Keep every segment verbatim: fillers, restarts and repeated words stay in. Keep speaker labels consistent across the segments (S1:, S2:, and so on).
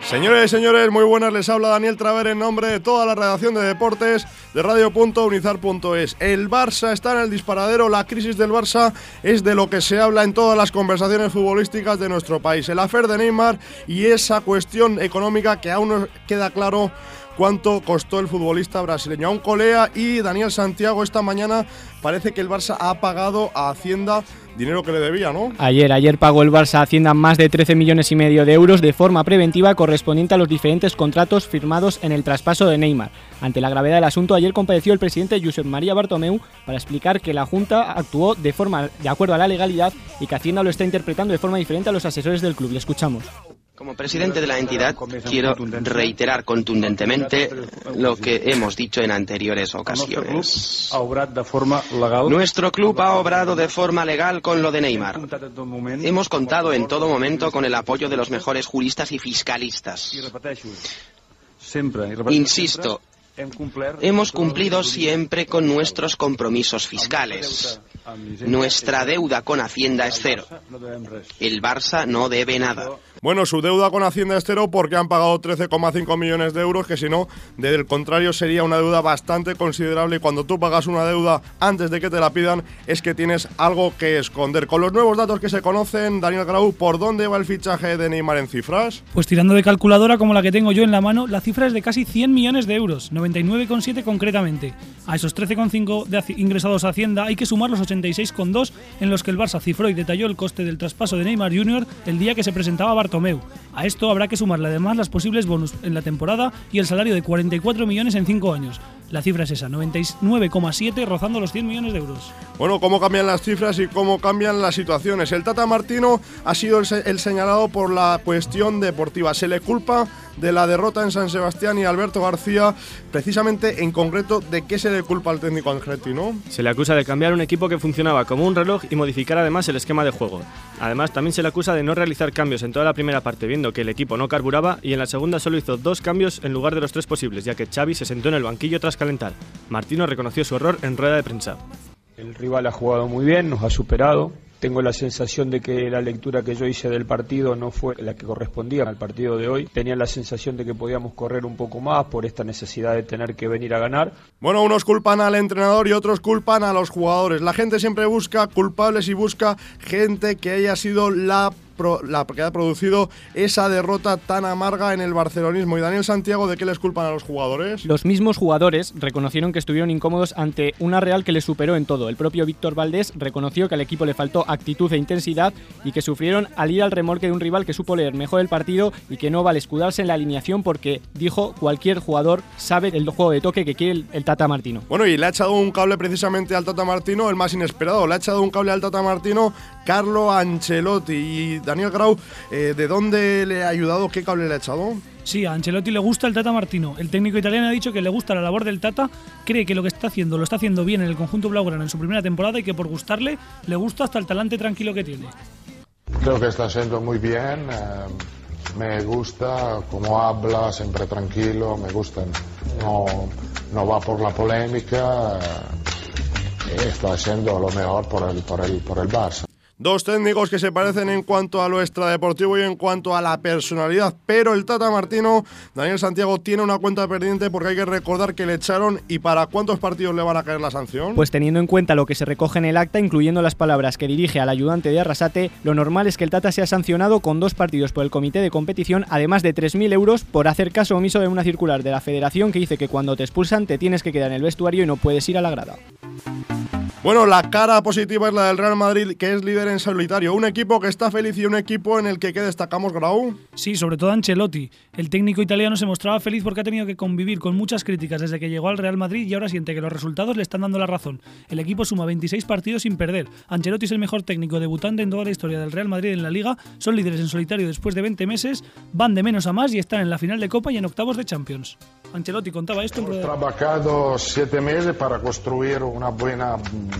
S1: Señores y señores, muy buenas, les habla Daniel Traver en nombre de toda la redacción de deportes de radio punto unizar punto es. El Barça está en el disparadero, la crisis del Barça es de lo que se habla en todas las conversaciones futbolísticas de nuestro país. El affair de Neymar y esa cuestión económica que aún no queda claro cuánto costó el futbolista brasileño. Aún colea y Daniel Santiago esta mañana parece que el Barça ha pagado a Hacienda dinero que le debía, ¿no?
S2: Ayer, ayer pagó el Barça a Hacienda más de trece millones y medio de euros de forma preventiva correspondiente a los diferentes contratos firmados en el traspaso de Neymar. Ante la gravedad del asunto, ayer compareció el presidente Josep María Bartomeu para explicar que la Junta actuó de forma de acuerdo a la legalidad y que Hacienda lo está interpretando de forma diferente a los asesores del club. Le escuchamos.
S3: Como presidente de la entidad, quiero reiterar contundentemente lo que hemos dicho en anteriores ocasiones. Nuestro club ha obrado de forma legal con lo de Neymar. Hemos contado en todo momento con el apoyo de los mejores juristas y fiscalistas. Insisto, hemos cumplido siempre con nuestros compromisos fiscales. Nuestra deuda con Hacienda es cero. El Barça no debe nada.
S1: Bueno, su deuda con Hacienda es cero porque han pagado trece coma cinco millones de euros, que si no, del contrario sería una deuda bastante considerable, y cuando tú pagas una deuda antes de que te la pidan es que tienes algo que esconder. Con los nuevos datos que se conocen, Daniel Grau, ¿por dónde va el fichaje de Neymar en cifras?
S4: Pues tirando de calculadora como la que tengo yo en la mano, la cifra es de casi cien millones de euros, noventa y nueve coma siete concretamente. A esos trece coma cinco de ingresados a Hacienda hay que sumar los ochenta y seis coma dos en los que el Barça cifró y detalló el coste del traspaso de Neymar junior el día que se presentaba Bartomeu. A esto habrá que sumarle además las posibles bonus en la temporada y el salario de cuarenta y cuatro millones en cinco años. La cifra es esa, noventa y nueve coma siete, rozando los cien millones de euros.
S1: Bueno, cómo cambian las cifras y cómo cambian las situaciones. El Tata Martino ha sido el, se- el señalado por la cuestión deportiva. Se le culpa de la derrota en San Sebastián y Alberto García, precisamente en concreto, ¿de qué se le culpa al técnico argentino?
S5: Se le acusa de cambiar un equipo que funcionaba como un reloj y modificar además el esquema de juego. Además, también se le acusa de no realizar cambios en toda la primera parte, viendo que el equipo no carburaba, y en la segunda solo hizo dos cambios en lugar de los tres posibles, ya que Xavi se sentó en el banquillo tras calentar. Martino reconoció su error en rueda de prensa.
S6: El rival ha jugado muy bien, nos ha superado. Tengo la sensación de que la lectura que yo hice del partido no fue la que correspondía al partido de hoy. Tenía la sensación de que podíamos correr un poco más por esta necesidad de tener que venir a ganar.
S1: Bueno, unos culpan al entrenador y otros culpan a los jugadores. La gente siempre busca culpables y busca gente que haya sido la la que ha producido esa derrota tan amarga en el barcelonismo. Y Daniel Santiago, ¿de qué les culpan a los jugadores?
S2: Los mismos jugadores reconocieron que estuvieron incómodos ante una Real que les superó en todo. El propio Víctor Valdés reconoció que al equipo le faltó actitud e intensidad y que sufrieron al ir al remolque de un rival que supo leer mejor el partido y que no vale escudarse en la alineación porque, dijo, cualquier jugador sabe el juego de toque que quiere el, el Tata Martino.
S1: Bueno, y le ha echado un cable precisamente al Tata Martino, el más inesperado. Le ha echado un cable al Tata Martino Carlo Ancelotti. Y Daniel Grau, eh, ¿de dónde le ha ayudado? ¿Qué cable le ha echado?
S4: Sí, a Ancelotti le gusta el Tata Martino. El técnico italiano ha dicho que le gusta la labor del Tata, cree que lo que está haciendo lo está haciendo bien en el conjunto blaugrana en su primera temporada y que por gustarle le gusta hasta el talante tranquilo que tiene.
S7: Creo que está haciendo muy bien, eh, me gusta cómo habla, siempre tranquilo, me gusta, no, no va por la polémica, eh, está haciendo lo mejor por el, por el, por el Barça.
S1: Dos técnicos que se parecen en cuanto a lo extradeportivo y en cuanto a la personalidad, pero el Tata Martino, Daniel Santiago, tiene una cuenta pendiente porque hay que recordar que le echaron. ¿Y para cuántos partidos le van a caer la sanción?
S2: Pues teniendo en cuenta lo que se recoge en el acta, incluyendo las palabras que dirige al ayudante de Arrasate, lo normal es que el Tata sea sancionado con dos partidos por el comité de competición, además de tres mil euros por hacer caso omiso de una circular de la federación que dice que cuando te expulsan te tienes que quedar en el vestuario y no puedes ir a la grada.
S1: Bueno, la cara positiva es la del Real Madrid, que es líder en solitario. Un equipo que está feliz y un equipo en el que, ¿qué destacamos, Grau?
S4: Sí, sobre todo Ancelotti. El técnico italiano se mostraba feliz porque ha tenido que convivir con muchas críticas desde que llegó al Real Madrid y ahora siente que los resultados le están dando la razón. El equipo suma veintiséis partidos sin perder. Ancelotti es el mejor técnico debutante en toda la historia del Real Madrid en la Liga. Son líderes en solitario después de veinte meses, van de menos a más y están en la final de Copa y en octavos de Champions. Ancelotti contaba esto en
S7: Hemos
S4: rueda.
S7: trabajado siete meses para construir una buena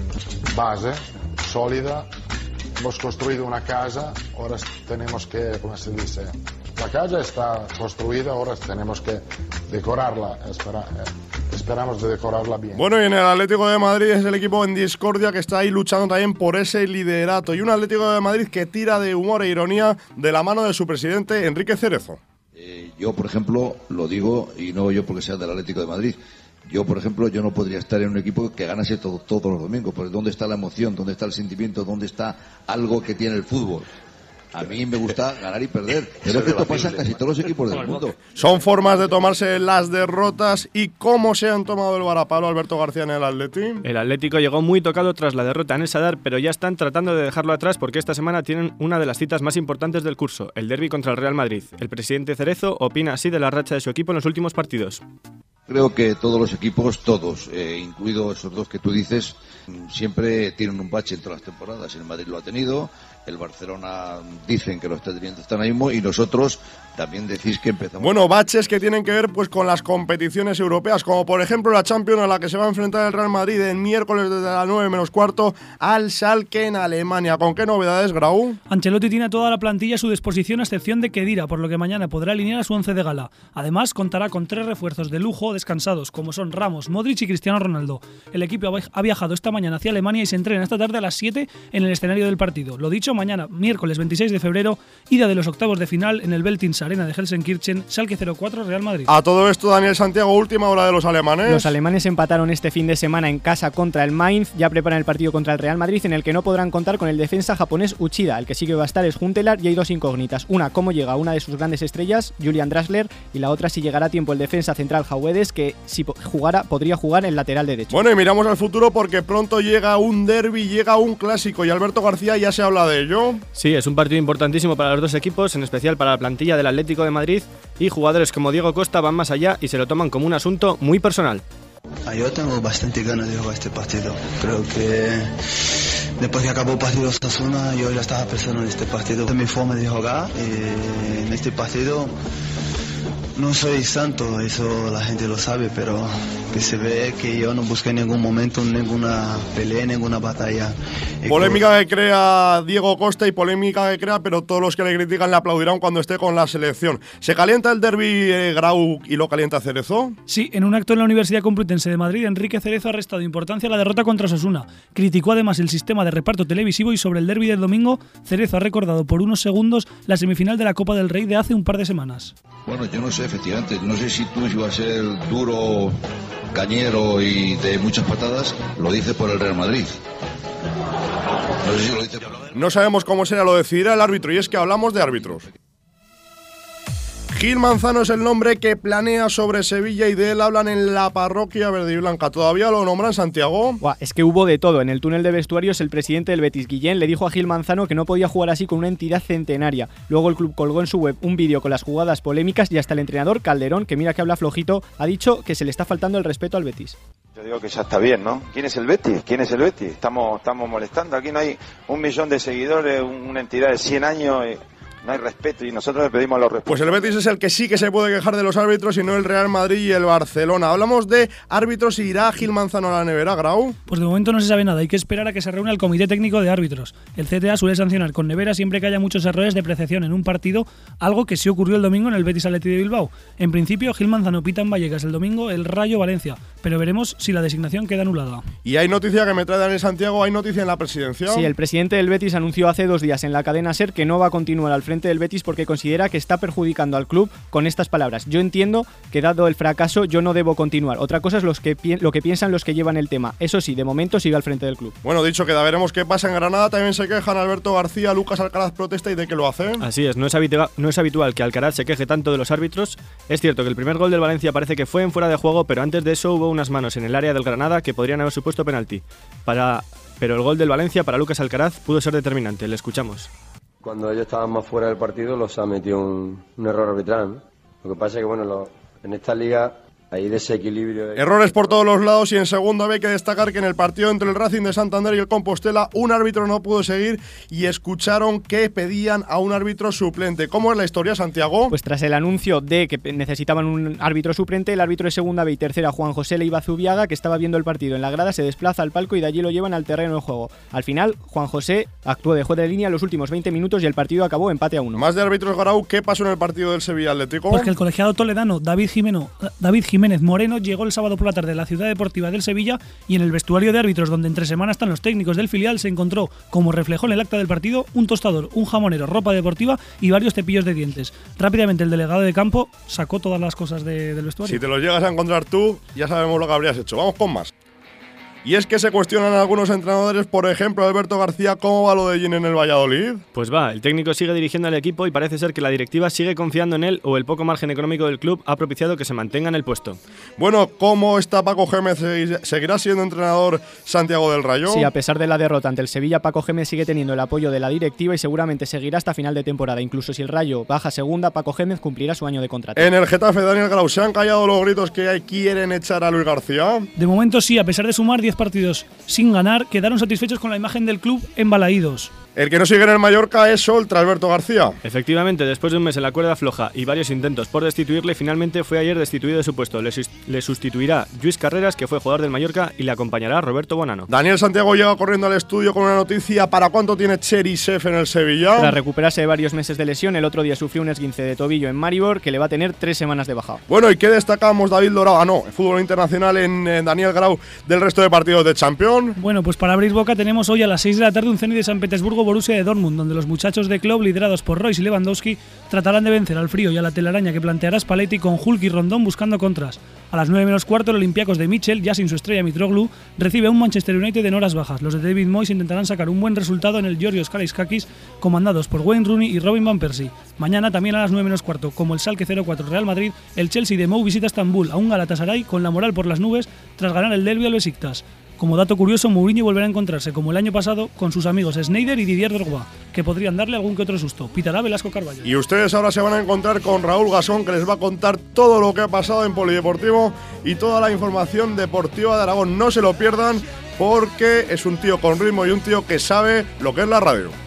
S7: base sólida. Hemos construido una casa, ahora tenemos que, ¿cómo se dice? La casa está construida, ahora tenemos que decorarla. Espera, eh, esperamos de decorarla bien.
S1: Bueno, y en el Atlético de Madrid es el equipo en discordia que está ahí luchando también por ese liderato. Y un Atlético de Madrid que tira de humor e ironía de la mano de su presidente, Enrique Cerezo.
S8: Eh, Yo, por ejemplo, lo digo, y no yo porque sea del Atlético de Madrid, yo, por ejemplo, yo no podría estar en un equipo que ganase todo, todos los domingos, porque ¿dónde está la emoción? ¿Dónde está el sentimiento? ¿Dónde está algo que tiene el fútbol? A mí me gusta ganar y perder, pero es que esto pasa en casi todos los equipos del mundo.
S1: Son formas de tomarse las derrotas. ¿Y cómo se han tomado el varapalo, Alberto García, en el Atleti?
S5: El Atlético llegó muy tocado tras la derrota en el Sadar, pero ya están tratando de dejarlo atrás porque esta semana tienen una de las citas más importantes del curso, el derbi contra el Real Madrid. El presidente Cerezo opina así de la racha de su equipo en los últimos partidos.
S8: Creo que todos los equipos, todos, eh, incluidos esos dos que tú dices, siempre tienen un bache entre las temporadas. El Madrid lo ha tenido, el Barcelona dicen que lo está teniendo hasta ahora mismo y nosotros también decís que empezamos.
S1: Bueno, baches que tienen que ver pues con las competiciones europeas, como por ejemplo la Champions, a la que se va a enfrentar el Real Madrid el miércoles desde las nueve menos cuarto al Schalke en Alemania. ¿Con qué novedades, Grau?
S4: Ancelotti tiene toda la plantilla a su disposición a excepción de Khedira, por lo que mañana podrá alinear a su once de gala. Además, contará con tres refuerzos de lujo descansados, como son Ramos, Modric y Cristiano Ronaldo. El equipo ha viajado esta mañana hacia Alemania y se entrena esta tarde a las siete en el escenario del partido. Lo dicho, mañana, miércoles veintiséis de febrero, ida de los octavos de final en el Veltins Arena de Helsenkirchen, Schalke cero cuatro, Real Madrid.
S1: A todo esto, Daniel Santiago, última hora de los alemanes.
S2: Los alemanes empataron este fin de semana en casa contra el Mainz, ya preparan el partido contra el Real Madrid, en el que no podrán contar con el defensa japonés Uchida. El que sí que va a estar es Huntelaar y hay dos incógnitas. Una, cómo llega una de sus grandes estrellas, Julian Draxler, y la otra, si llegará a tiempo el defensa central Hauedes, que si jugara, podría jugar en lateral derecho.
S1: Bueno, y miramos al futuro porque pronto llega un derbi, llega un clásico, y Alberto García ya se habla de ello.
S5: Sí, es un partido importantísimo para los dos equipos, en especial para la plantilla del Atlético de Madrid, y jugadores como Diego Costa van más allá y se lo toman como un asunto muy personal.
S9: Yo tengo bastante ganas de jugar este partido. Creo que después que acabó el partido de Osasuna, yo ya estaba pensando en este partido. Es mi forma de jugar y en este partido no soy santo, eso la gente lo sabe, pero que se ve que yo no busqué en ningún momento ninguna pelea, ninguna batalla.
S1: Polémica que crea Diego Costa y polémica que crea, pero todos los que le critican le aplaudirán cuando esté con la selección. ¿Se calienta el derbi eh, Grau y lo calienta Cerezo?
S4: Sí, en un acto en la Universidad Complutense de Madrid, Enrique Cerezo ha restado importancia a la derrota contra Osasuna. Criticó además el sistema de reparto televisivo y sobre el derbi del domingo, Cerezo ha recordado por unos segundos la semifinal de la Copa del Rey de hace un par de semanas.
S8: Bueno, yo no sé, efectivamente, no sé si tú ibas a ser duro, cañero y de muchas patadas, lo dice por el Real Madrid. No sé si lo dice por...
S1: No sabemos cómo será, lo decidirá el árbitro, y es que hablamos de árbitros. Gil Manzano es el nombre que planea sobre Sevilla y de él hablan en la parroquia verde y blanca. ¿Todavía lo nombran, Santiago?
S2: Buah, es que hubo de todo. En el túnel de vestuarios el presidente del Betis, Guillén, le dijo a Gil Manzano que no podía jugar así con una entidad centenaria. Luego el club colgó en su web un vídeo con las jugadas polémicas y hasta el entrenador Calderón, que mira que habla flojito, ha dicho que se le está faltando el respeto al Betis.
S10: Yo digo que ya está bien, ¿no? ¿Quién es el Betis? ¿Quién es el Betis? Estamos, estamos molestando. Aquí no hay un millón de seguidores, una entidad de cien años... Eh. No hay respeto y nosotros le pedimos los respetos.
S1: Pues el Betis es el que sí que se puede quejar de los árbitros y no el Real Madrid y el Barcelona. Hablamos de árbitros y irá Gil Manzano a la nevera, Grau.
S4: Pues de momento no se sabe nada, hay que esperar a que se reúna el Comité Técnico de Árbitros. El C T A suele sancionar con nevera siempre que haya muchos errores de apreciación en un partido, algo que sí ocurrió el domingo en el Betis Athletic de Bilbao. En principio, Gil Manzano pita en Vallecas el domingo el Rayo Valencia, pero veremos si la designación queda anulada.
S1: Y hay noticia que me trae Daniel Santiago, hay noticia en la presidencia.
S2: Sí, el presidente del Betis anunció hace dos días en la cadena SER que no va a continuar al frente del Betis porque considera que está perjudicando al club con estas palabras. Yo entiendo que dado el fracaso yo no debo continuar. Otra cosa es los que pi- lo que piensan los que llevan el tema. Eso sí, de momento sigue al frente del club.
S1: Bueno, dicho queda, veremos qué pasa en Granada. También se quejan Alberto García, Lucas Alcaraz protesta y de qué lo hace.
S5: Así es, no es, habitua- no es habitual que Alcaraz se queje tanto de los árbitros. Es cierto que el primer gol del Valencia parece que fue en fuera de juego, pero antes de eso hubo unas manos en el área del Granada que podrían haber supuesto penalti. Para... Pero el gol del Valencia para Lucas Alcaraz pudo ser determinante. Le escuchamos.
S11: Cuando ellos estaban más fuera del partido los ha metido un, un error arbitral, ¿no? Lo que pasa es que bueno, lo, en esta liga hay desequilibrio. De...
S1: Errores por todos los lados y en segunda hay que destacar que en el partido entre el Racing de Santander y el Compostela un árbitro no pudo seguir y escucharon que pedían a un árbitro suplente. ¿Cómo es la historia, Santiago?
S2: Pues tras el anuncio de que necesitaban un árbitro suplente, el árbitro de segunda B y tercera, Juan José Leiva Zubiaga, que estaba viendo el partido en la grada, se desplaza al palco y de allí lo llevan al terreno de juego. Al final, Juan José actuó de juez de línea los últimos veinte minutos y el partido acabó empate a uno.
S1: Más de árbitros, Garau, ¿qué pasó en el partido del Sevilla Atlético?
S4: Pues que el colegiado toledano David Jimeno, David Jimeno Jiménez Moreno llegó el sábado por la tarde a la Ciudad Deportiva del Sevilla y en el vestuario de árbitros, donde entre semana están los técnicos del filial, se encontró, como reflejó en el acta del partido, un tostador, un jamonero, ropa deportiva y varios cepillos de dientes. Rápidamente el delegado de campo sacó todas las cosas de, del vestuario.
S1: Si te los llegas a encontrar tú, ya sabemos lo que habrías hecho. Vamos con más. Y es que se cuestionan algunos entrenadores, por ejemplo, Alberto García, ¿cómo va lo de Gin en el Valladolid?
S5: Pues va, el técnico sigue dirigiendo al equipo y parece ser que la directiva sigue confiando en él o el poco margen económico del club ha propiciado que se mantenga en el puesto.
S1: Bueno, ¿cómo está Paco Gémez? ¿Seguirá siendo entrenador Santiago del Rayo?
S2: Sí, a pesar de la derrota ante el Sevilla, Paco Gémez sigue teniendo el apoyo de la directiva y seguramente seguirá hasta final de temporada. Incluso si el Rayo baja segunda, Paco Gémez cumplirá su año de contrato.
S1: En el Getafe, Daniel Grau, ¿se han callado los gritos que quieren echar a Luis García?
S4: De momento sí, a pesar de sumar diez partidos sin ganar, quedaron satisfechos con la imagen del club en Balaídos.
S1: El que no sigue en el Mallorca es Oltra, Alberto García.
S5: Efectivamente, después de un mes en la cuerda floja y varios intentos por destituirle, finalmente fue ayer destituido de su puesto. Le, le sustituirá Lluís Carreras, que fue jugador del Mallorca, y le acompañará Roberto Bonano.
S1: Daniel Santiago llega corriendo al estudio con una noticia. ¿Para cuánto tiene Cherisev en el Sevilla?
S2: Tras recuperarse de varios meses de lesión, el otro día sufrió un esguince de tobillo en Maribor, que le va a tener tres semanas de baja.
S1: Bueno, ¿y qué destacamos, David Dorado? Ah, no, fútbol internacional en, en Daniel Grau del resto de partidos de Champions.
S4: Bueno, pues para abrir boca tenemos hoy a las seis de la tarde un Zenit de San Petersburgo, Borussia de Dortmund, donde los muchachos de Klopp, liderados por Royce y Lewandowski, tratarán de vencer al frío y a la telaraña que planteará Spalletti con Hulk y Rondón buscando contras. A las nueve menos cuarto, el Olympiacos de Michel, ya sin su estrella Mitroglou, recibe a un Manchester United en horas bajas. Los de David Moyes intentarán sacar un buen resultado en el Georgios Kalaiskakis, comandados por Wayne Rooney y Robin Van Persie. Mañana, también a las nueve menos cuarto, como el Schalke cero cuatro Real Madrid, el Chelsea de Mou visita Estambul a un Galatasaray con la moral por las nubes tras ganar el derbi al Besiktas. Como dato curioso, Mourinho volverá a encontrarse, como el año pasado, con sus amigos Sneijder y Didier Drogba, que podrían darle algún que otro susto. Pitará Velasco Carballo.
S1: Y ustedes ahora se van a encontrar con Raúl Gasón, que les va a contar todo lo que ha pasado en Polideportivo y toda la información deportiva de Aragón. No se lo pierdan, porque es un tío con ritmo y un tío que sabe lo que es la radio.